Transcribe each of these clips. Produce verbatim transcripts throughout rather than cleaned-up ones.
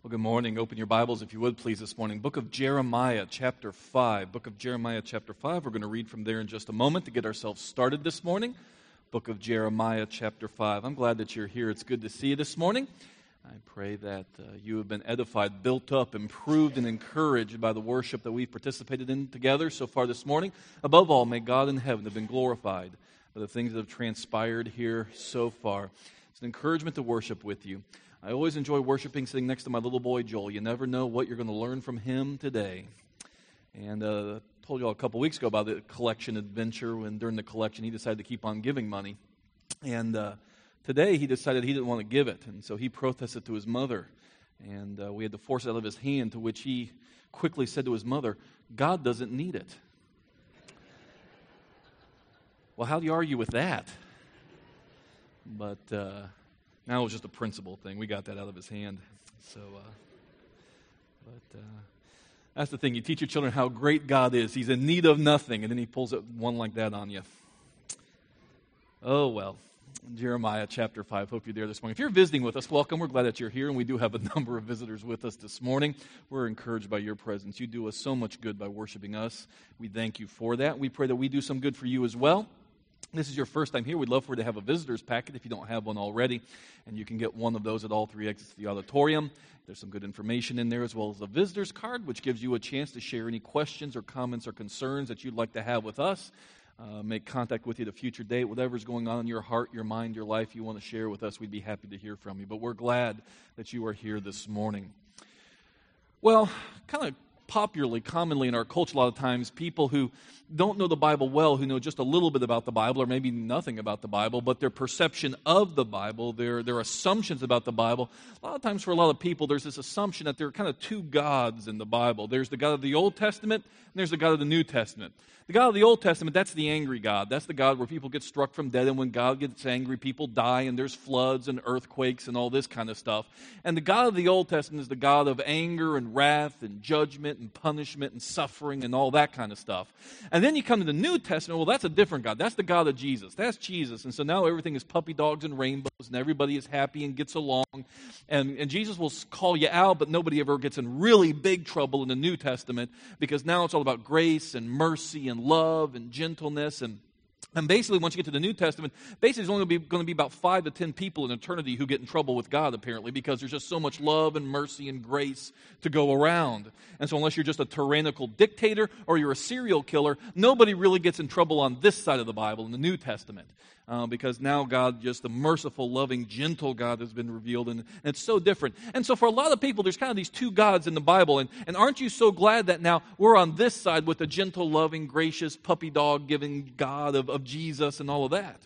Well, good morning. Open your Bibles, if you would, please, this morning. Book of Jeremiah, chapter five. Book of Jeremiah, chapter five. We're going to read from there in just a moment to get ourselves started this morning. Book of Jeremiah, chapter five. I'm glad that you're here. It's good to see you this morning. I pray that uh, you have been edified, built up, improved, and encouraged by the worship that we've participated in together so far this morning. Above all, may God in heaven have been glorified by the things that have transpired here so far. It's an encouragement to worship with you. I always enjoy worshiping sitting next to my little boy, Joel. You never know what you're going to learn from him today. And uh, I told you all a couple weeks ago about the collection adventure when during the collection he decided to keep on giving money. And uh, today he decided he didn't want to give it. And so he protested to his mother. And uh, we had to force it out of his hand, to which he quickly said to his mother, "God doesn't need it." Well, how do you argue with that? But... Uh, Now it was just a principle thing. We got that out of his hand. So, uh, but uh, that's the thing. You teach your children how great God is. He's in need of nothing, and then he pulls one like that on you. Oh, well. Jeremiah chapter five. Hope you're there this morning. If you're visiting with us, welcome. We're glad that you're here, and we do have a number of visitors with us this morning. We're encouraged by your presence. You do us so much good by worshiping us. We thank you for that. We pray that we do some good for you as well. This is your first time here, we'd love for you to have a visitor's packet if you don't have one already. And you can get one of those at all three exits of the auditorium. There's some good information in there, as well as a visitor's card, which gives you a chance to share any questions or comments or concerns that you'd like to have with us. Uh, make contact with you at a future date. Whatever's going on in your heart, your mind, your life you want to share with us, we'd be happy to hear from you. But we're glad that you are here this morning. Well, kind of popularly, commonly in our culture, a lot of times, people who don't know the Bible well, who know just a little bit about the Bible, or maybe nothing about the Bible, but their perception of the Bible, their, their assumptions about the Bible, a lot of times for a lot of people, there's this assumption that there are kind of two gods in the Bible. There's the God of the Old Testament, and there's the God of the New Testament. The God of the Old Testament, that's the angry God. That's the God where people get struck from dead, and when God gets angry, people die, and there's floods and earthquakes and all this kind of stuff. And the God of the Old Testament is the God of anger and wrath and judgment and punishment and suffering and all that kind of stuff. And then you come to the New Testament, well, that's a different God. That's the God of Jesus. That's Jesus. And so now everything is puppy dogs and rainbows, and everybody is happy and gets along. And, and Jesus will call you out, but nobody ever gets in really big trouble in the New Testament, because now it's all about grace and mercy and love and gentleness. And And basically, once you get to the New Testament, basically there's only going to, be, going to be about five to ten people in eternity who get in trouble with God, apparently, because there's just so much love and mercy and grace to go around. And so unless you're just a tyrannical dictator or you're a serial killer, nobody really gets in trouble on this side of the Bible, in the New Testament. Uh, because now God, just the merciful, loving, gentle God has been revealed, and, and it's so different. And so for a lot of people, there's kind of these two gods in the Bible, and, and aren't you so glad that now we're on this side with the gentle, loving, gracious, puppy dog-giving God of, of Jesus and all of that?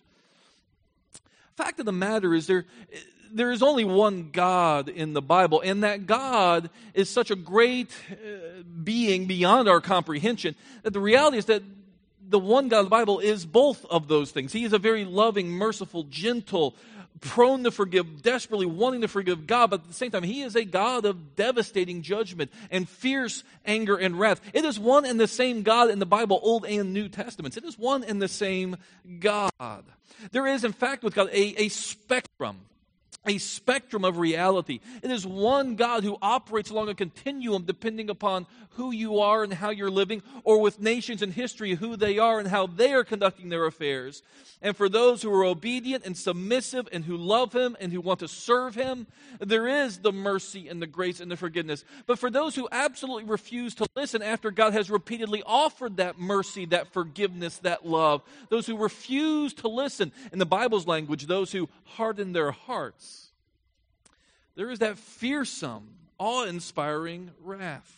Fact of the matter is there... There is only one God in the Bible, and that God is such a great uh, being beyond our comprehension that the reality is that the one God of the Bible is both of those things. He is a very loving, merciful, gentle, prone to forgive, desperately wanting to forgive God, but at the same time, He is a God of devastating judgment and fierce anger and wrath. It is one and the same God in the Bible, Old and New Testaments. It is one and the same God. There is, in fact, with God, a, a spectrum. A spectrum of reality. It is one God who operates along a continuum depending upon who you are and how you're living, or with nations in history, who they are and how they are conducting their affairs. And for those who are obedient and submissive and who love Him and who want to serve Him, there is the mercy and the grace and the forgiveness. But for those who absolutely refuse to listen after God has repeatedly offered that mercy, that forgiveness, that love, those who refuse to listen, in the Bible's language, those who harden their hearts, there is that fearsome, awe-inspiring wrath.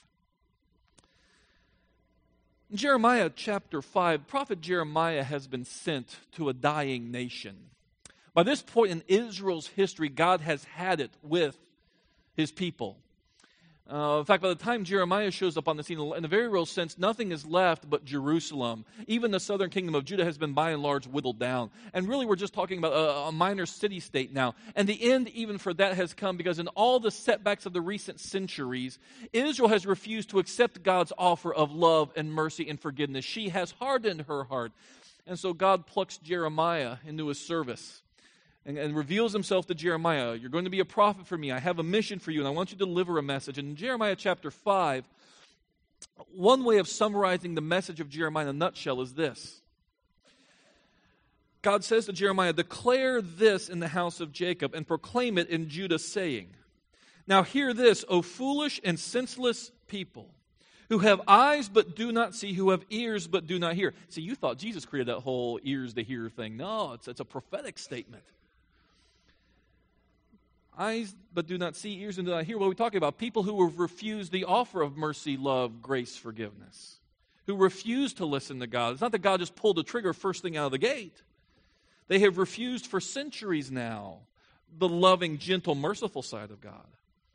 In Jeremiah chapter five, prophet Jeremiah has been sent to a dying nation. By this point in Israel's history, God has had it with His people. Uh, in fact, by the time Jeremiah shows up on the scene, in a very real sense, nothing is left but Jerusalem. Even the southern kingdom of Judah has been by and large whittled down. And really, we're just talking about a, a minor city-state now. And the end even for that has come, because in all the setbacks of the recent centuries, Israel has refused to accept God's offer of love and mercy and forgiveness. She has hardened her heart. And so God plucks Jeremiah into His service. and, and reveals himself to Jeremiah. You're going to be a prophet for me. I have a mission for you, and I want you to deliver a message. And in Jeremiah chapter five, one way of summarizing the message of Jeremiah in a nutshell is this. God says to Jeremiah, declare this in the house of Jacob and proclaim it in Judah, saying, now hear this, O foolish and senseless people, who have eyes but do not see, who have ears but do not hear. See, you thought Jesus created that whole ears to hear thing. No, it's, it's a prophetic statement. Eyes but do not see, ears and do not hear. What are we talking about? People who have refused the offer of mercy, love, grace, forgiveness. Who refuse to listen to God. It's not that God just pulled the trigger first thing out of the gate. They have refused for centuries now the loving, gentle, merciful side of God.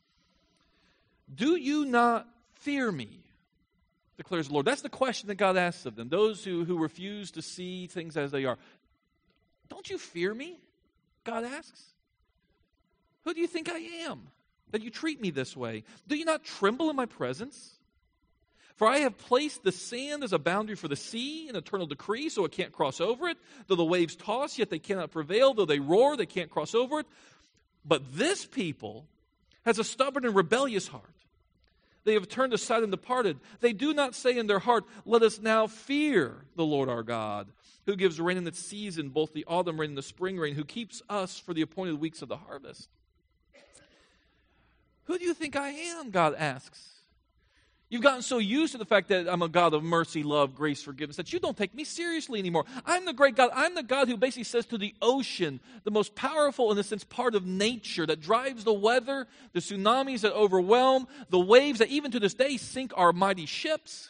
Do you not fear me? Declares the Lord. That's the question that God asks of them. Those who, who refuse to see things as they are. Don't you fear me? God asks. Who do you think I am, that you treat me this way? Do you not tremble in my presence? For I have placed the sand as a boundary for the sea, an eternal decree, so it can't cross over it. Though the waves toss, yet they cannot prevail. Though they roar, they can't cross over it. But this people has a stubborn and rebellious heart. They have turned aside and departed. They do not say in their heart, let us now fear the Lord our God, who gives rain in its season, both the autumn rain and the spring rain, who keeps us for the appointed weeks of the harvest. Who do you think I am? God asks. You've gotten so used to the fact that I'm a God of mercy, love, grace, forgiveness, that you don't take me seriously anymore. I'm the great God. I'm the God who basically says to the ocean, the most powerful, in a sense, part of nature that drives the weather, the tsunamis that overwhelm, the waves that even to this day sink our mighty ships.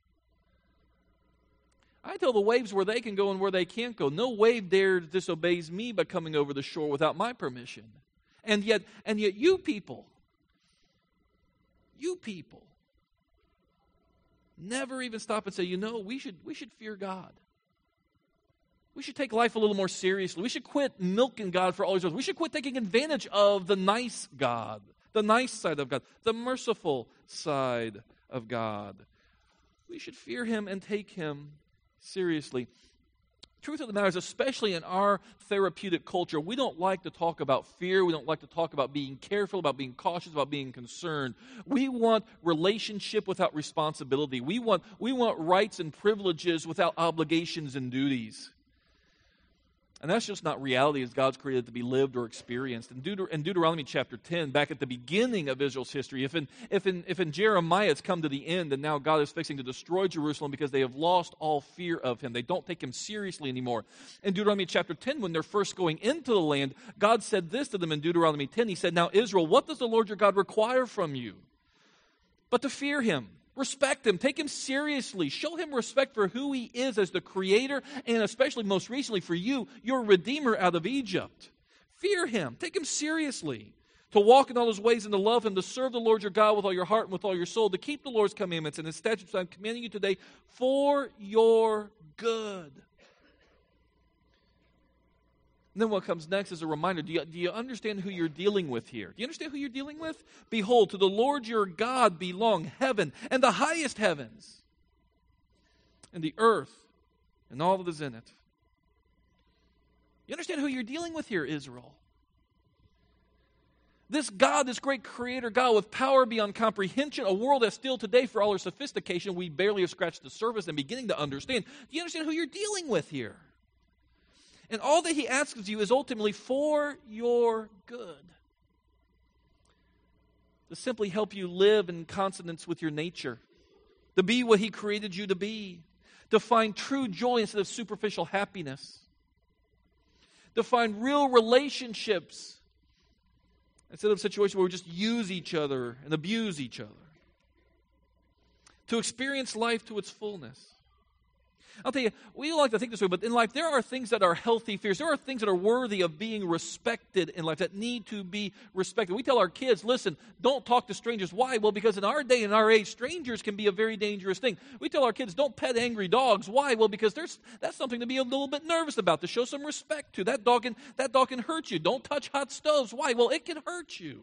I tell the waves where they can go and where they can't go. No wave dares disobeys me by coming over the shore without my permission. And yet, and yet you people, you people, never even stop and say, you know, we should we should fear God. We should take life a little more seriously. We should quit milking God for all He's worth. We should quit taking advantage of the nice God, the nice side of God, the merciful side of God. We should fear Him and take Him seriously. Truth of the matter is, especially in our therapeutic culture, we don't like to talk about fear. We don't like to talk about being careful, about being cautious, about being concerned. We want relationship without responsibility. We want, we want rights and privileges without obligations and duties. And that's just not reality as God's created to be lived or experienced. In, Deut- in Deuteronomy chapter ten, back at the beginning of Israel's history, if in, if, in, if in Jeremiah it's come to the end and now God is fixing to destroy Jerusalem because they have lost all fear of Him, they don't take Him seriously anymore. In Deuteronomy chapter ten, when they're first going into the land, God said this to them in Deuteronomy ten. He said, now Israel, what does the Lord your God require from you? But to fear Him. Respect Him. Take Him seriously. Show Him respect for who He is as the Creator, and especially most recently for you, your Redeemer out of Egypt. Fear Him. Take Him seriously. To walk in all His ways and to love Him, to serve the Lord your God with all your heart and with all your soul, to keep the Lord's commandments and His statutes I'm commanding you today for your good. And then what comes next is a reminder. Do you, do you understand who you're dealing with here? Do you understand who you're dealing with? Behold, to the Lord your God belong heaven and the highest heavens, and the earth and all that is in it. You understand who you're dealing with here, Israel? This God, this great creator God with power beyond comprehension, a world that still today, for all our sophistication, we barely have scratched the surface and beginning to understand. Do you understand who you're dealing with here? And all that He asks of you is ultimately for your good. To simply help you live in consonance with your nature. To be what He created you to be. To find true joy instead of superficial happiness. To find real relationships instead of situations where we just use each other and abuse each other. To experience life to its fullness. I'll tell you, we don't like to think this way, but in life there are things that are healthy fears. There are things that are worthy of being respected in life, that need to be respected. We tell our kids, listen, don't talk to strangers. Why? Well, because in our day and our age, strangers can be a very dangerous thing. We tell our kids, don't pet angry dogs. Why? Well, because there's that's something to be a little bit nervous about, to show some respect to. That dog can, that dog can hurt you. Don't touch hot stoves. Why? Well, it can hurt you.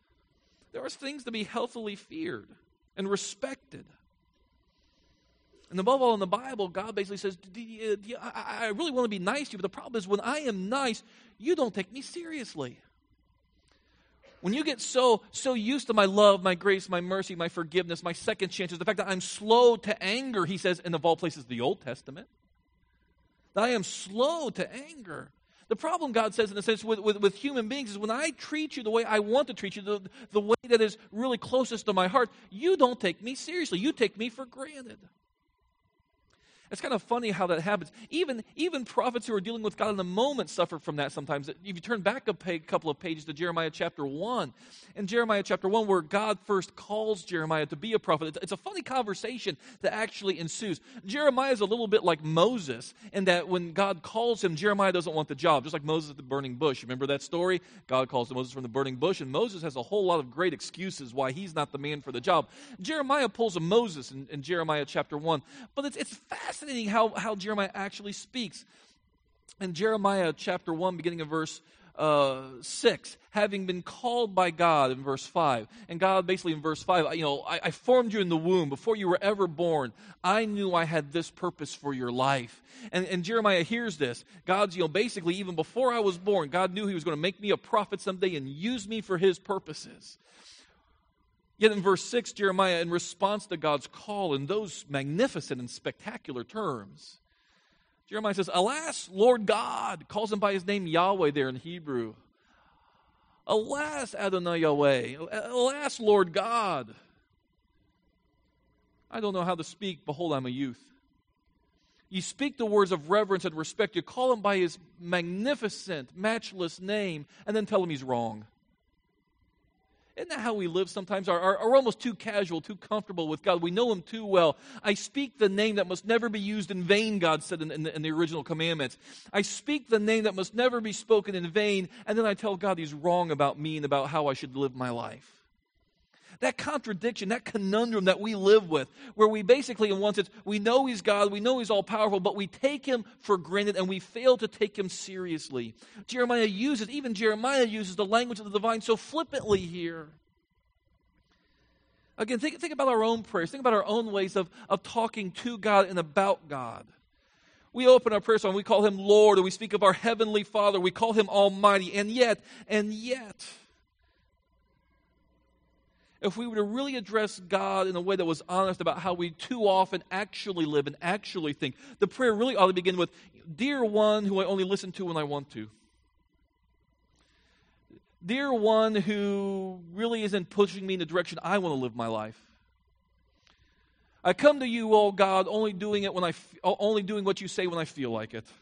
There are things to be healthily feared and respected. And above all, in the Bible, God basically says, do you, do you, I, I really want to be nice to you, but the problem is when I am nice, you don't take me seriously. When you get so so used to my love, my grace, my mercy, my forgiveness, my second chances, the fact that I'm slow to anger, he says, and of all places, the Old Testament, that I am slow to anger. The problem, God says, in a sense, with, with, with human beings is when I treat you the way I want to treat you, the, the way that is really closest to my heart, you don't take me seriously. You take me for granted. It's kind of funny how that happens. Even, even prophets who are dealing with God in the moment suffer from that sometimes. If you turn back a page, couple of pages to Jeremiah chapter one, in Jeremiah chapter one, where God first calls Jeremiah to be a prophet, it's, it's a funny conversation that actually ensues. Jeremiah is a little bit like Moses in that when God calls him, Jeremiah doesn't want the job, just like Moses at the burning bush. Remember that story? God calls Moses from the burning bush, and Moses has a whole lot of great excuses why he's not the man for the job. Jeremiah pulls a Moses in, in Jeremiah chapter one, but it's, it's fascinating. How, how Jeremiah actually speaks. In Jeremiah chapter one, beginning of verse uh, six, having been called by God in verse five, and God basically in verse five, you know, I, I formed you in the womb before you were ever born. I knew I had this purpose for your life. And, and Jeremiah hears this. God's, you know, basically even before I was born, God knew he was going to make me a prophet someday and use me for his purposes. Yet in verse six, Jeremiah, in response to God's call in those magnificent and spectacular terms, Jeremiah says, alas, Lord God, calls him by his name Yahweh there in Hebrew. Alas, Adonai Yahweh, alas, Lord God. I don't know how to speak, behold, I'm a youth. You speak the words of reverence and respect. You call him by his magnificent, matchless name, and then tell him he's wrong. Isn't that how we live sometimes? Are, are, are almost too casual, too comfortable with God. We know him too well. I speak the name that must never be used in vain, God said in, in, the, in the original commandments. I speak the name that must never be spoken in vain, and then I tell God he's wrong about me and about how I should live my life. That contradiction, that conundrum that we live with, where we basically, in one sense, we know he's God, we know he's all-powerful, but we take him for granted and we fail to take him seriously. Jeremiah uses, even Jeremiah uses the language of the divine so flippantly here. Again, think, think about our own prayers. Think about our own ways of, of talking to God and about God. We open our prayer song, we call him Lord, or we speak of our Heavenly Father, we call him Almighty, and yet, and yet... if we were to really address God in a way that was honest about how we too often actually live and actually think, the prayer really ought to begin with, Dear one who I only listen to when I want to. Dear one who really isn't pushing me in the direction I want to live my life. I come to you, oh God, only doing it when I, f- only doing what you say when I feel like it.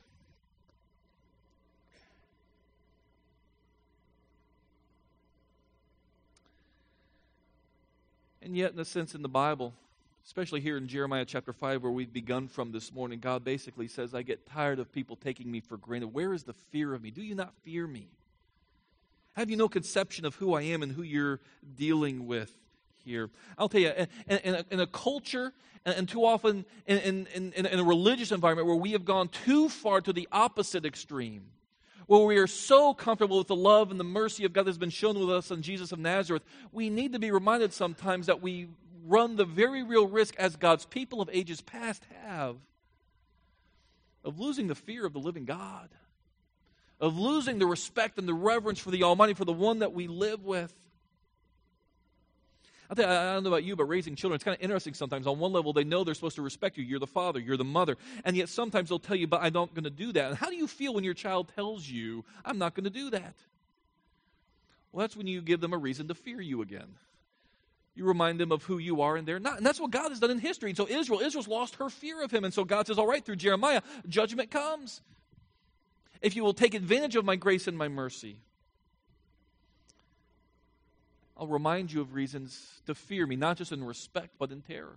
And yet, in a sense, in the Bible, especially here in Jeremiah chapter five, where we've begun from this morning, God basically says, I get tired of people taking me for granted. Where is the fear of me? Do you not fear me? Have you no conception of who I am and who you're dealing with here? I'll tell you, in, in, a, in a culture, and, and too often in, in, in, in a religious environment where we have gone too far to the opposite extreme, where we are so comfortable with the love and the mercy of God that has been shown with us in Jesus of Nazareth, we need to be reminded sometimes that we run the very real risk, as God's people of ages past have, of losing the fear of the living God, of losing the respect and the reverence for the Almighty, for the one that we live with. I'll tell you, I don't know about you, but raising children, it's kind of interesting sometimes. On one level, they know they're supposed to respect you. You're the father, you're the mother. And yet sometimes they'll tell you, but I'm not going to do that. And how do you feel when your child tells you, I'm not going to do that? Well, that's when you give them a reason to fear you again. You remind them of who you are, and they're not. And that's what God has done in history. And so Israel, Israel's lost her fear of him. And so God says, all right, through Jeremiah, judgment comes. If you will take advantage of my grace and my mercy, I'll remind you of reasons to fear me, not just in respect, but in terror.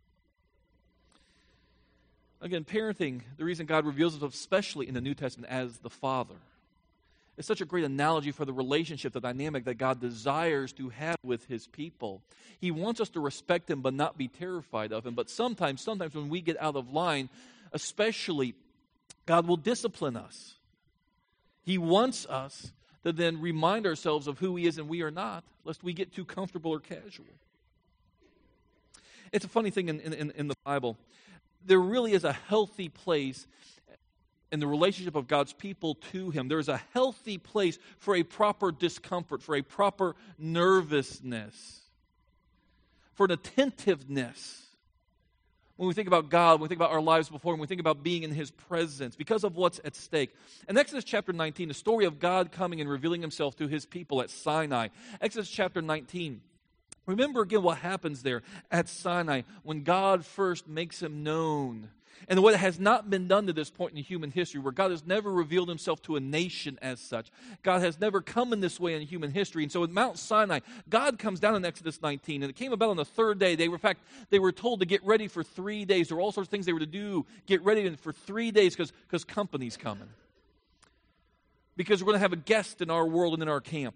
Again, parenting, the reason God reveals himself, especially in the New Testament, as the Father, is such a great analogy for the relationship, the dynamic that God desires to have with his people. He wants us to respect him, but not be terrified of him. But sometimes, sometimes when we get out of line, especially, God will discipline us. He wants us to then remind ourselves of who he is and we are not, lest we get too comfortable or casual. It's a funny thing in, in, in the Bible. there really is a healthy place in the relationship of God's people to Him. There is a healthy place for a proper discomfort, for a proper nervousness, for an attentiveness. When we think about God, when we think about our lives before Him, when we think about being in His presence, because of what's at stake. In Exodus chapter nineteen, the story of God coming and revealing Himself to His people at Sinai. Exodus chapter nineteen. Remember again what happens there at Sinai when God first makes Him known. And what has not been done to this point in human history, where God has never revealed Himself to a nation as such. God has never come in this way in human history. And so at Mount Sinai, God comes down in Exodus nineteen, and it came about on the third day. They were, in fact, they were told to get ready for three days. There were all sorts of things they were to do, get ready for three days because because company's coming. Because we're going to have a guest in our world and in our camp.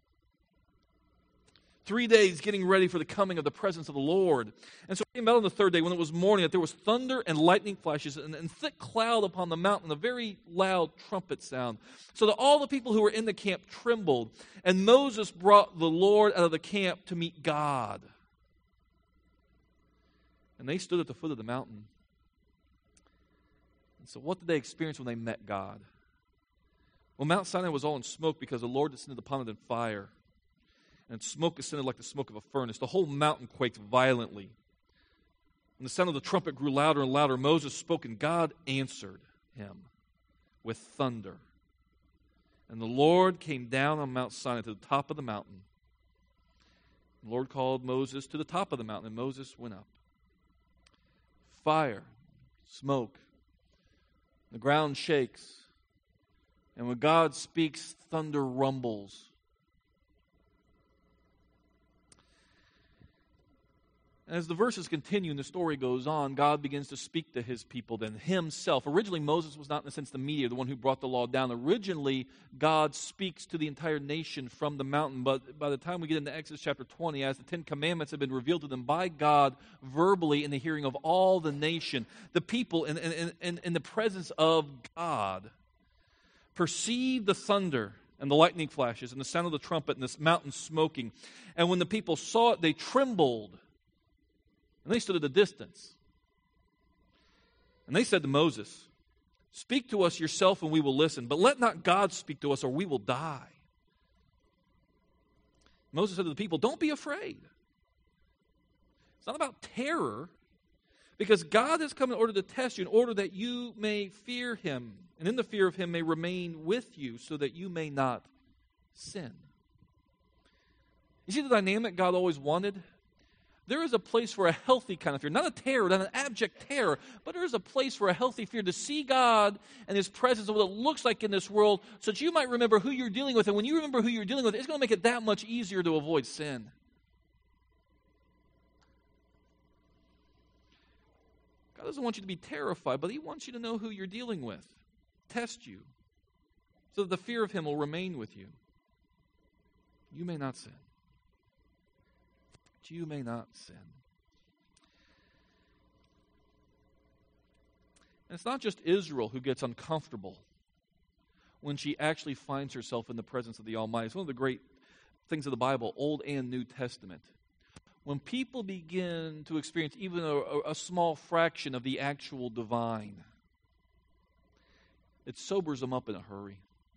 Three days getting ready for the coming of the presence of the Lord. And so it came out on the third day when it was morning that there was thunder and lightning flashes and, and thick cloud upon the mountain, a very loud trumpet sound. So that all the people who were in the camp trembled. And Moses brought the Lord out of the camp to meet God. And they stood at the foot of the mountain. And so what did they experience when they met God? Well, Mount Sinai was all in smoke because the Lord descended upon it in fire. And smoke ascended like the smoke of a furnace. The whole mountain quaked violently. And the sound of the trumpet grew louder and louder. Moses spoke, and God answered him with thunder. And the Lord came down on Mount Sinai to the top of the mountain. The Lord called Moses to the top of the mountain, and Moses went up. Fire, smoke, the ground shakes. And when God speaks, thunder rumbles. As the verses continue and the story goes on, God begins to speak to His people then Himself. Originally, Moses was not, in a sense, the mediator, the one who brought the law down. Originally, God speaks to the entire nation from the mountain. But by the time we get into Exodus chapter twenty, as the Ten Commandments have been revealed to them by God verbally in the hearing of all the nation, the people in, in, in, in the presence of God perceived the thunder and the lightning flashes and the sound of the trumpet and this mountain smoking. And when the people saw it, they trembled. And they stood at a distance. And they said to Moses, "Speak to us yourself and we will listen, but let not God speak to us or we will die." Moses said to the people, "Don't be afraid." It's not about terror, because God has come in order to test you, in order that you may fear Him, and in the fear of Him may remain with you, so that you may not sin. You see the dynamic God always wanted? There is a place for a healthy kind of fear, not a terror, not an abject terror, but there is a place for a healthy fear to see God and His presence and what it looks like in this world so that you might remember who you're dealing with. And when you remember who you're dealing with, it's going to make it that much easier to avoid sin. God doesn't want you to be terrified, but He wants you to know who you're dealing with, test you, so that the fear of Him will remain with you. You may not sin. You may not sin. And it's not just Israel who gets uncomfortable when she actually finds herself in the presence of the Almighty. It's one of the great things of the Bible, Old and New Testament. When people begin to experience even a, a small fraction of the actual divine, it sobers them up in a hurry.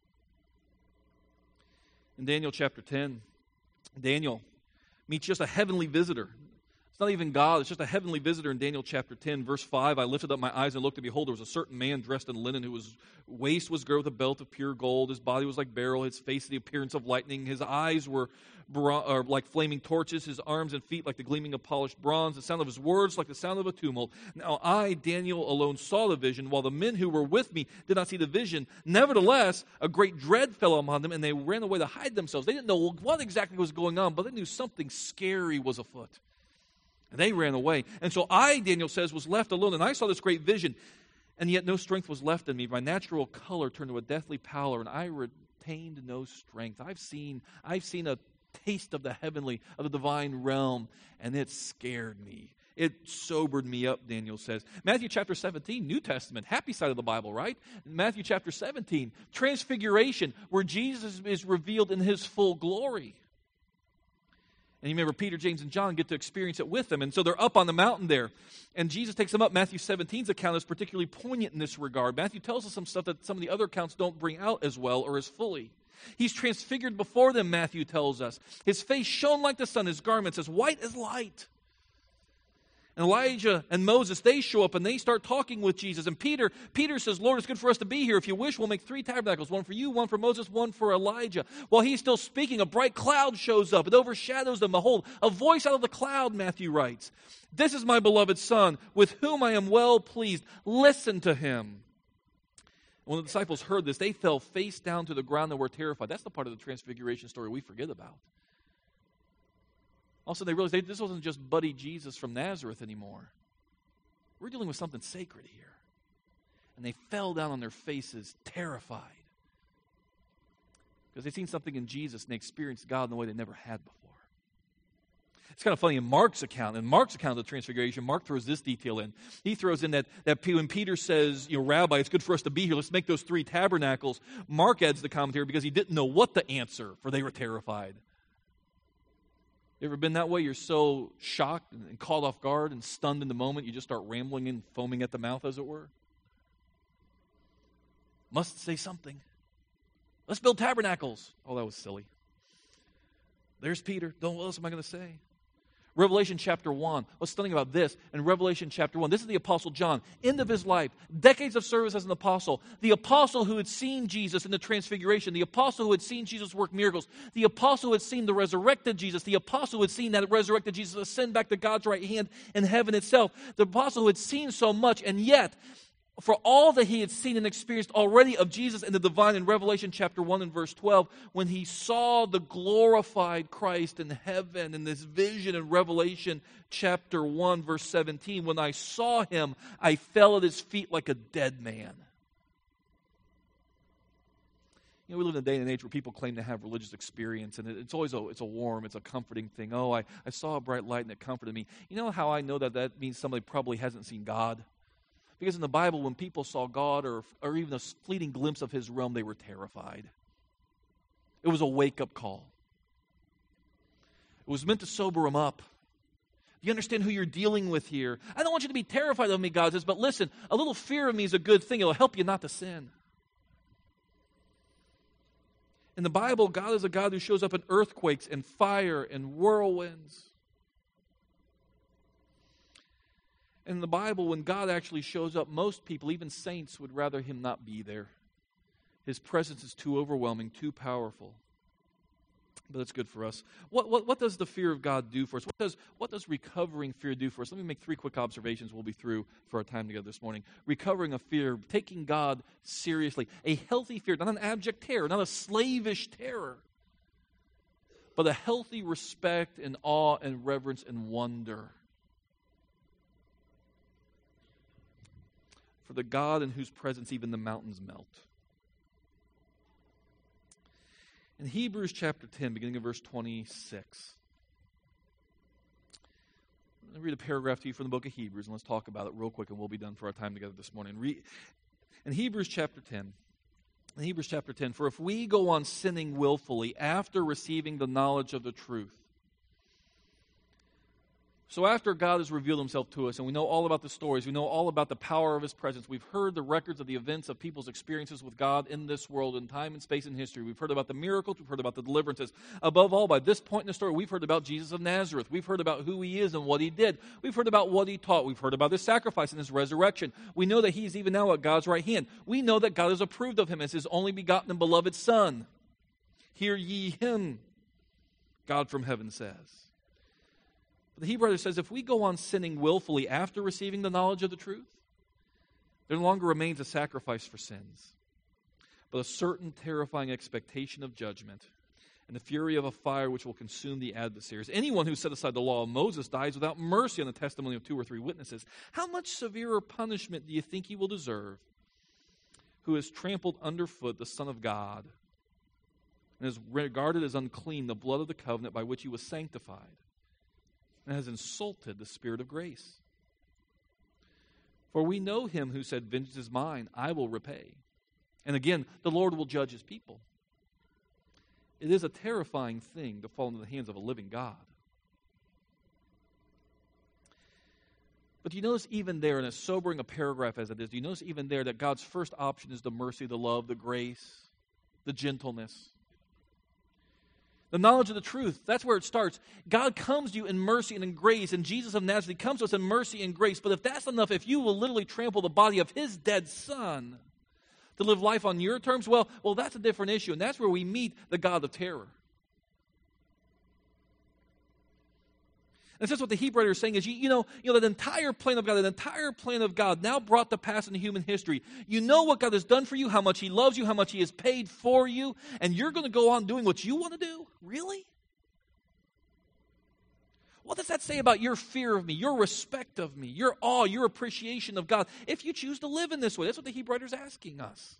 In Daniel chapter ten, Daniel meets just a heavenly visitor. It's not even God, it's just a heavenly visitor in Daniel chapter ten, verse five. "I lifted up my eyes and looked, and behold, there was a certain man dressed in linen, whose waist was girt with a belt of pure gold. His body was like beryl, his face the appearance of lightning. His eyes were bra- or like flaming torches, his arms and feet like the gleaming of polished bronze. The sound of his words like the sound of a tumult. Now I, Daniel, alone saw the vision, while the men who were with me did not see the vision. Nevertheless, a great dread fell upon them, and they ran away to hide themselves." They didn't know what exactly was going on, but they knew something scary was afoot. And they ran away. "And so I," Daniel says, "was left alone, and I saw this great vision. And yet no strength was left in me. My natural color turned to a deathly pallor, and I retained no strength." I've seen, I've seen a taste of the heavenly, of the divine realm, and it scared me. It sobered me up, Daniel says. Matthew chapter seventeen, New Testament, happy side of the Bible, right? Matthew chapter seventeen, Transfiguration, where Jesus is revealed in His full glory. And you remember Peter, James, and John get to experience it with them. And so they're up on the mountain there. And Jesus takes them up. Matthew seventeen's account is particularly poignant in this regard. Matthew tells us some stuff that some of the other accounts don't bring out as well or as fully. He's transfigured before them, Matthew tells us. His face shone like the sun, his garments as white as light. And Elijah and Moses, they show up and they start talking with Jesus. And Peter, Peter says, Lord, it's good for us to be here. If you wish, we'll make three tabernacles, one for you, one for Moses, one for Elijah. While he's still speaking, a bright cloud shows up. It overshadows them. Behold, a voice out of the cloud, Matthew writes. This is my beloved Son, with whom I am well pleased. Listen to him. When the disciples heard this, they fell face down to the ground and were terrified. That's the part of the transfiguration story we forget about. All of a sudden they realized they, this wasn't just buddy Jesus from Nazareth anymore. We're dealing with something sacred here. And they fell down on their faces, terrified. Because they'd seen something in Jesus and they experienced God in a way they never had before. It's kind of funny in Mark's account. In Mark's account of the transfiguration, Mark throws this detail in. He throws in that, that when Peter says, you know, Rabbi, it's good for us to be here. Let's make those three tabernacles. Mark adds the commentary because he didn't know what to answer, for they were terrified. You ever been that way? You're so shocked and caught off guard and stunned in the moment, you just start rambling and foaming at the mouth, as it were? Must say something. Let's build tabernacles. Oh, that was silly. There's Peter. Don't, what else am I going to say? Revelation chapter one. What's stunning about this? In Revelation chapter one, this is the Apostle John. End of his life. Decades of service as an apostle. The apostle who had seen Jesus in the transfiguration. The apostle who had seen Jesus work miracles. The apostle who had seen the resurrected Jesus. The apostle who had seen that resurrected Jesus ascend back to God's right hand in heaven itself. The apostle who had seen so much, and yet, for all that he had seen and experienced already of Jesus and the divine in Revelation chapter one and verse twelve, when he saw the glorified Christ in heaven in this vision in Revelation chapter one verse seventeen, when I saw him, I fell at his feet like a dead man. You know, we live in a day and age where people claim to have religious experience, and it's always a, it's a warm, it's a comforting thing. Oh, I, I saw a bright light and it comforted me. You know how I know that that means somebody probably hasn't seen God? Because in the Bible, when people saw God or, or even a fleeting glimpse of his realm, they were terrified. It was a wake-up call. It was meant to sober them up. You understand who you're dealing with here. I don't want you to be terrified of me, God says, but listen, a little fear of me is a good thing. It'll help you not to sin. In the Bible, God is a God who shows up in earthquakes and fire and whirlwinds. In the Bible, when God actually shows up, most people, even saints, would rather him not be there. His presence is too overwhelming, too powerful. But it's good for us. What, what, what does the fear of God do for us? What does, what does recovering fear do for us? Let me make three quick observations we'll be through for our time together this morning. Recovering a fear, taking God seriously. A healthy fear, not an abject terror, not a slavish terror, but a healthy respect and awe and reverence and wonder for the God in whose presence even the mountains melt. In Hebrews chapter ten, beginning in verse twenty-six. Let me read a paragraph to you from the book of Hebrews, and let's talk about it real quick, and we'll be done for our time together this morning. Re- in Hebrews chapter ten, in Hebrews chapter ten, for if we go on sinning willfully after receiving the knowledge of the truth. So after God has revealed himself to us, and we know all about the stories, we know all about the power of his presence, we've heard the records of the events of people's experiences with God in this world in time and space and history. We've heard about the miracles, we've heard about the deliverances. Above all, by this point in the story, we've heard about Jesus of Nazareth. We've heard about who he is and what he did. We've heard about what he taught. We've heard about his sacrifice and his resurrection. We know that he's even now at God's right hand. We know that God has approved of him as his only begotten and beloved Son. Hear ye him, God from heaven says. The Hebrew writer says, if we go on sinning willfully after receiving the knowledge of the truth, there no longer remains a sacrifice for sins, but a certain terrifying expectation of judgment and the fury of a fire which will consume the adversaries. Anyone who set aside the law of Moses dies without mercy on the testimony of two or three witnesses. How much severer punishment do you think he will deserve who has trampled underfoot the Son of God and has regarded as unclean the blood of the covenant by which he was sanctified, and has insulted the Spirit of grace? For we know him who said, vengeance is mine, I will repay. And again, the Lord will judge his people. It is a terrifying thing to fall into the hands of a living God. But do you notice even there, in as sobering a paragraph as it is, do you notice even there that God's first option is the mercy, the love, the grace, the gentleness? The knowledge of the truth, that's where it starts. God comes to you in mercy and in grace, and Jesus of Nazareth comes to us in mercy and grace. But if that's enough, if you will literally trample the body of his dead son to live life on your terms, well, well, that's a different issue, and that's where we meet the God of terror. And that's what the Hebrew writer is saying is, you, you know, you know, that entire plan of God, that entire plan of God now brought to pass in human history. You know what God has done for you, how much he loves you, how much he has paid for you, and you're going to go on doing what you want to do? Really? What does that say about your fear of me, your respect of me, your awe, your appreciation of God, if you choose to live in this way? That's what the Hebrew writer is asking us.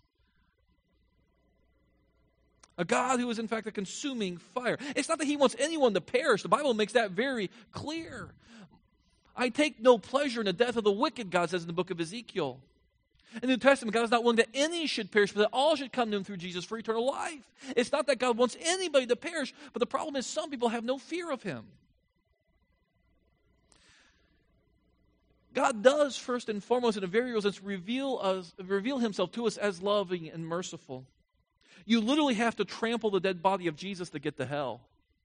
A God who is, in fact, a consuming fire. It's not that he wants anyone to perish. The Bible makes that very clear. I take no pleasure in the death of the wicked, God says in the book of Ezekiel. In the New Testament, God is not willing that any should perish, but that all should come to him through Jesus for eternal life. It's not that God wants anybody to perish, but the problem is some people have no fear of him. God does, first and foremost, in a very real sense, reveal, us, reveal himself to us as loving and merciful. You literally have to trample the dead body of Jesus to get to hell.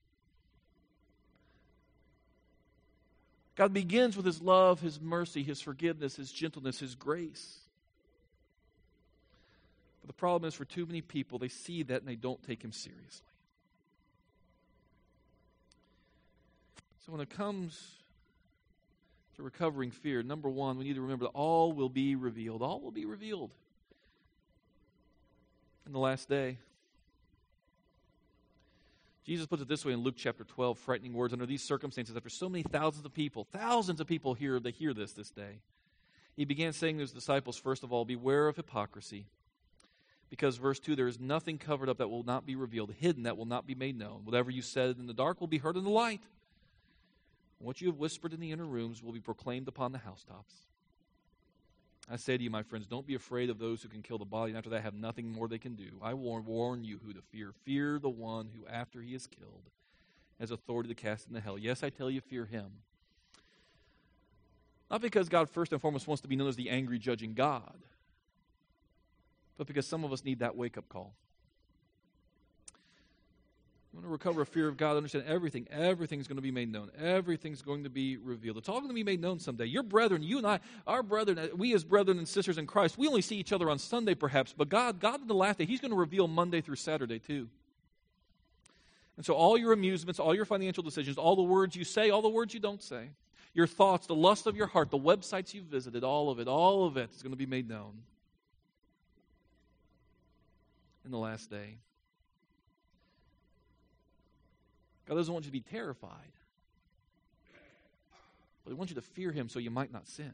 God begins with his love, his mercy, his forgiveness, his gentleness, his grace. But the problem is for too many people, they see that and they don't take him seriously. So when it comes to recovering fear, number one, we need to remember that all will be revealed. All will be revealed in the last day. Jesus puts it this way in Luke chapter twelve, frightening words. Under these circumstances, after so many thousands of people, thousands of people hear, they hear this this day. He began saying to his disciples, first of all, beware of hypocrisy. Because verse two, there is nothing covered up that will not be revealed, hidden that will not be made known. Whatever you said in the dark will be heard in the light. And what you have whispered in the inner rooms will be proclaimed upon the housetops. I say to you, my friends, don't be afraid of those who can kill the body, and after that have nothing more they can do. I warn, warn you who to fear. Fear the one who, after he is killed, has authority to cast into hell. Yes, I tell you, fear him. Not because God first and foremost wants to be known as the angry, judging God, but because some of us need that wake-up call. You want to recover a fear of God, understand everything. Everything's going to be made known. Everything's going to be revealed. It's all going to be made known someday. Your brethren, you and I, our brethren, we as brethren and sisters in Christ, we only see each other on Sunday perhaps, but God, God in the last day, he's going to reveal Monday through Saturday too. And so all your amusements, all your financial decisions, all the words you say, all the words you don't say, your thoughts, the lust of your heart, the websites you've visited, all of it, all of it is going to be made known in the last day. God doesn't want you to be terrified, but he wants you to fear him so you might not sin.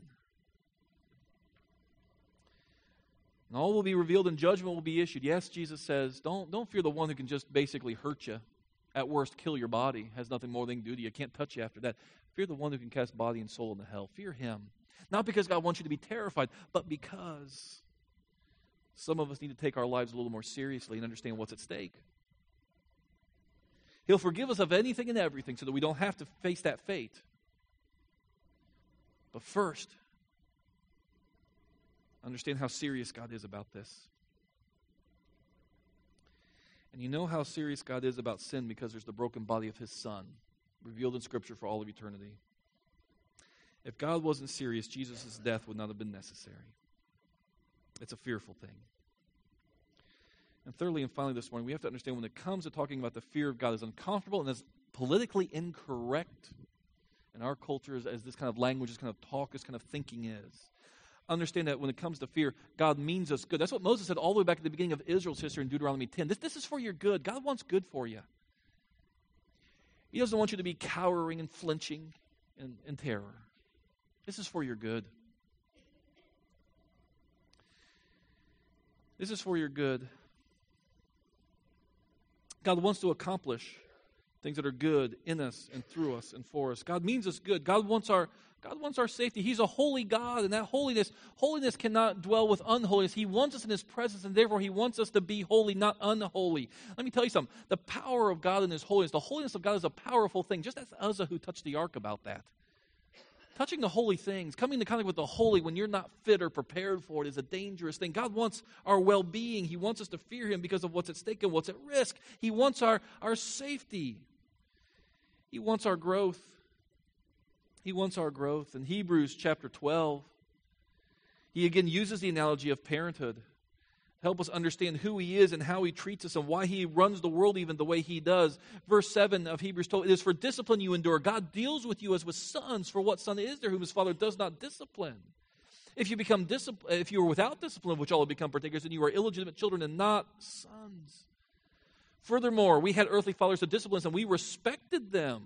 And all will be revealed and judgment will be issued. Yes, Jesus says, don't, don't fear the one who can just basically hurt you. At worst, kill your body. Has nothing more they can do to you. Can't touch you after that. Fear the one who can cast body and soul into hell. Fear him. Not because God wants you to be terrified, but because some of us need to take our lives a little more seriously and understand what's at stake. He'll forgive us of anything and everything so that we don't have to face that fate. But first, understand how serious God is about this. And you know how serious God is about sin because there's the broken body of his Son, revealed in Scripture for all of eternity. If God wasn't serious, Jesus' death would not have been necessary. It's a fearful thing. And thirdly and finally this morning, we have to understand when it comes to talking about the fear of God as uncomfortable and as politically incorrect in our culture as, as this kind of language, this kind of talk, this kind of thinking is. Understand that when it comes to fear, God means us good. That's what Moses said all the way back at the beginning of Israel's history in Deuteronomy ten. This, this is for your good. God wants good for you. He doesn't want you to be cowering and flinching in, in terror. This is for your good. This is for your good. God wants to accomplish things that are good in us and through us and for us. God means us good. God wants our God wants our safety. He's a holy God, and that holiness, holiness cannot dwell with unholiness. He wants us in his presence, and therefore he wants us to be holy, not unholy. Let me tell you something. The power of God in his holiness, the holiness of God is a powerful thing. Just ask Uzzah who touched the ark about that. Touching the holy things, coming into contact with the holy when you're not fit or prepared for it is a dangerous thing. God wants our well-being. He wants us to fear Him because of what's at stake and what's at risk. He wants our, our safety. He wants our growth. He wants our growth. In Hebrews chapter twelve, he again uses the analogy of parenthood. Help us understand who He is and how He treats us and why He runs the world even the way He does. Verse seven of Hebrews twelve, it is for discipline you endure. God deals with you as with sons. For what son is there whom his father does not discipline? If you become discipl- if you are without discipline, of which all have become partakers, then you are illegitimate children and not sons. Furthermore, we had earthly fathers to discipline us, and we respected them.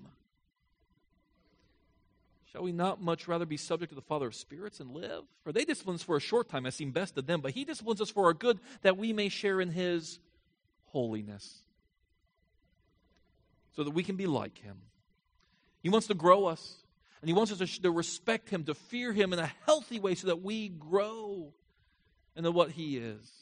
Shall we not much rather be subject to the Father of spirits and live? For they discipline us for a short time, as seemed best to them, but He disciplines us for our good, that we may share in His holiness, so that we can be like Him. He wants to grow us, and He wants us to, to respect Him, to fear Him in a healthy way, so that we grow into what He is.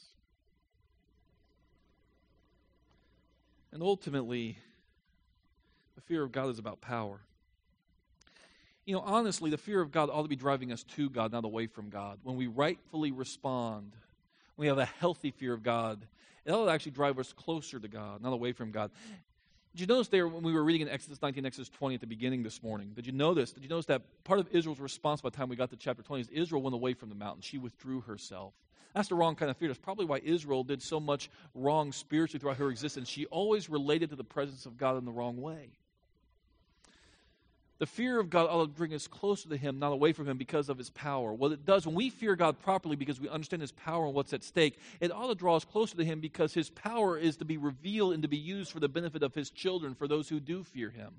And ultimately, the fear of God is about power. You know, honestly, the fear of God ought to be driving us to God, not away from God. When we rightfully respond, when we have a healthy fear of God, it ought to actually drive us closer to God, not away from God. Did you notice there when we were reading in Exodus nineteen, Exodus twenty at the beginning this morning? Did you notice? Did you notice that part of Israel's response by the time we got to chapter twenty is Israel went away from the mountain. She withdrew herself. That's the wrong kind of fear. That's probably why Israel did so much wrong spiritually throughout her existence. She always related to the presence of God in the wrong way. The fear of God ought to bring us closer to Him, not away from Him, because of His power. What it does, when we fear God properly because we understand His power and what's at stake, it ought to draw us closer to Him because His power is to be revealed and to be used for the benefit of His children, for those who do fear Him.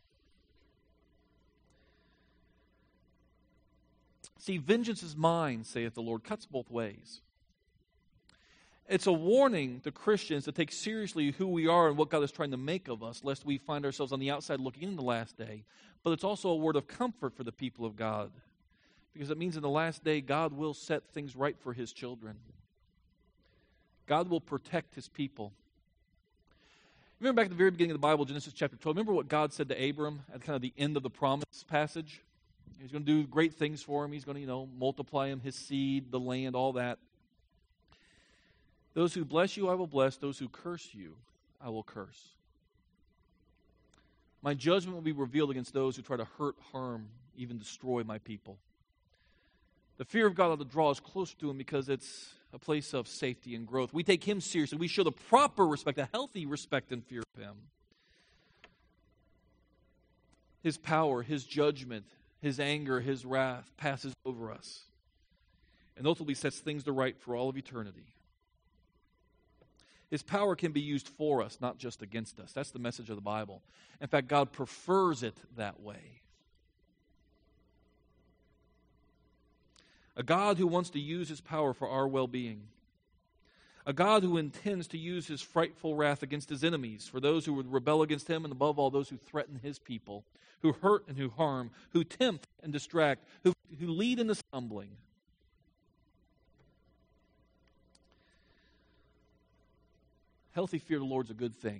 See, vengeance is mine, saith the Lord, cuts both ways. It's a warning to Christians to take seriously who we are and what God is trying to make of us, lest we find ourselves on the outside looking in the last day. But it's also a word of comfort for the people of God, because it means in the last day, God will set things right for His children. God will protect His people. Remember back at the very beginning of the Bible, Genesis chapter twelve, remember what God said to Abram at kind of the end of the promise passage? He's going to do great things for him. He's going to, you know, multiply him, his seed, the land, all that. Those who bless you, I will bless. Those who curse you, I will curse. My judgment will be revealed against those who try to hurt, harm, even destroy my people. The fear of God ought to draw us closer to Him because it's a place of safety and growth. We take Him seriously. We show the proper respect, a healthy respect and fear of Him. His power, His judgment, His anger, His wrath passes over us and ultimately sets things to right for all of eternity. His power can be used for us, not just against us. That's the message of the Bible. In fact, God prefers it that way. A God who wants to use His power for our well-being. A God who intends to use His frightful wrath against His enemies, for those who would rebel against Him, and above all, those who threaten His people, who hurt and who harm, who tempt and distract, who, who lead into stumbling. Healthy fear of the Lord is a good thing.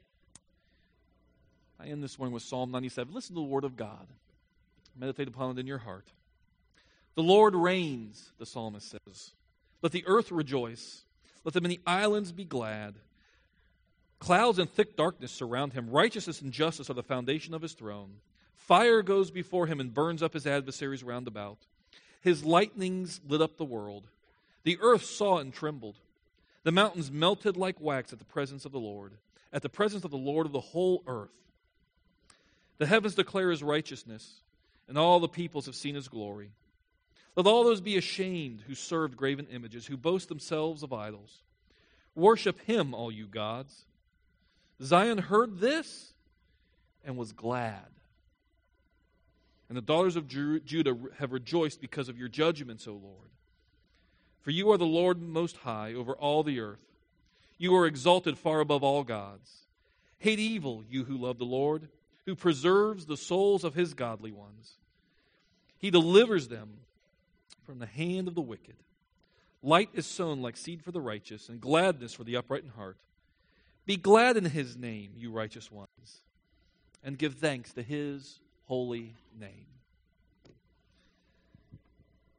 I end this morning with Psalm ninety-seven. Listen to the word of God. Meditate upon it in your heart. The Lord reigns, the psalmist says. Let the earth rejoice. Let the many islands be glad. Clouds and thick darkness surround Him. Righteousness and justice are the foundation of His throne. Fire goes before Him and burns up His adversaries round about. His lightnings lit up the world. The earth saw and trembled. The mountains melted like wax at the presence of the Lord, at the presence of the Lord of the whole earth. The heavens declare His righteousness, and all the peoples have seen His glory. Let all those be ashamed who served graven images, who boast themselves of idols. Worship Him, all you gods. Zion heard this and was glad. And the daughters of Judah have rejoiced because of your judgments, O Lord. For you are the Lord most high over all the earth. You are exalted far above all gods. Hate evil, you who love the Lord, who preserves the souls of His godly ones. He delivers them from the hand of the wicked. Light is sown like seed for the righteous, and gladness for the upright in heart. Be glad in His name, you righteous ones, and give thanks to His holy name.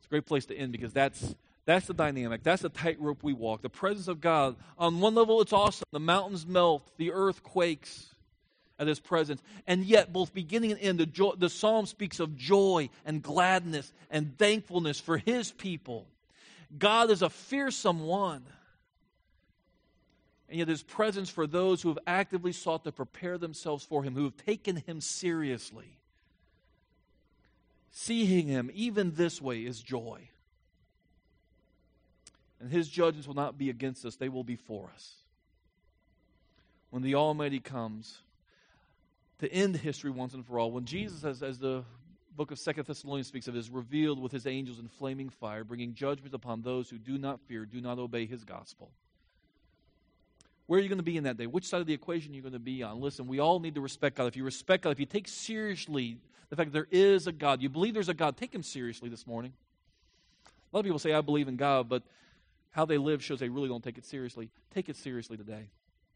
It's a great place to end because that's that's the dynamic. That's the tightrope we walk. The presence of God. On one level, it's awesome. The mountains melt. The earth quakes at His presence. And yet, both beginning and end, the, joy, the psalm speaks of joy and gladness and thankfulness for His people. God is a fearsome one. And yet His presence for those who have actively sought to prepare themselves for Him, who have taken Him seriously. Seeing Him, even this way, is joy. And His judgments will not be against us, they will be for us. When the Almighty comes to end history once and for all, when Jesus, as, as the book of Second Thessalonians speaks of, is revealed with His angels in flaming fire, bringing judgment upon those who do not fear, do not obey His gospel. Where are you going to be in that day? Which side of the equation are you going to be on? Listen, we all need to respect God. If you respect God, if you take seriously the fact that there is a God, you believe there's a God, take Him seriously this morning. A lot of people say, I believe in God, but how they live shows they really don't take it seriously. Take it seriously today.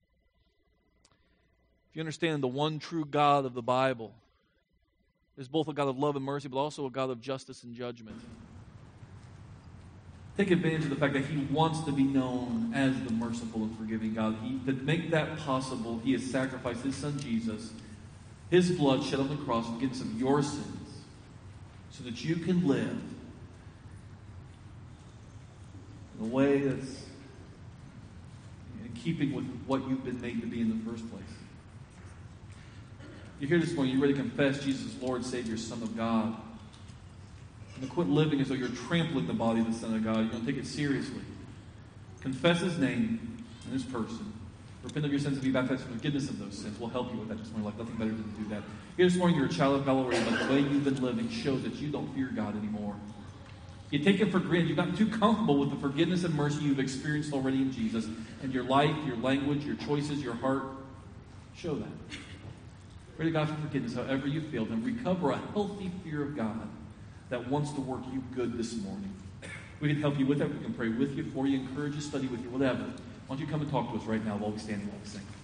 If you understand the one true God of the Bible is both a God of love and mercy, but also a God of justice and judgment. Take advantage of the fact that He wants to be known as the merciful and forgiving God. He, to make that possible, He has sacrificed His Son Jesus, His blood shed on the cross for forgiveness of your sins, so that you can live in a way that's in keeping with what you've been made to be in the first place. You're here this morning, you're ready to confess Jesus as Lord, Savior, Son of God. And to quit living as though you're trampling the body of the Son of God. You're going to take it seriously. Confess His name and His person. Repent of your sins and be baptized for forgiveness of those sins. We'll help you with that this morning. Like nothing better than to do that. Here this morning, you're a child of God already, but the way you've been living shows that you don't fear God anymore. You take Him for granted. You've gotten too comfortable with the forgiveness and mercy you've experienced already in Jesus. And your life, your language, your choices, your heart show that. Pray to God for forgiveness however you failed, and recover a healthy fear of God that wants to work you good this morning. We can help you with that. We can pray with you, for you, encourage you, study with you, whatever. Why don't you come and talk to us right now while we stand and while we sing.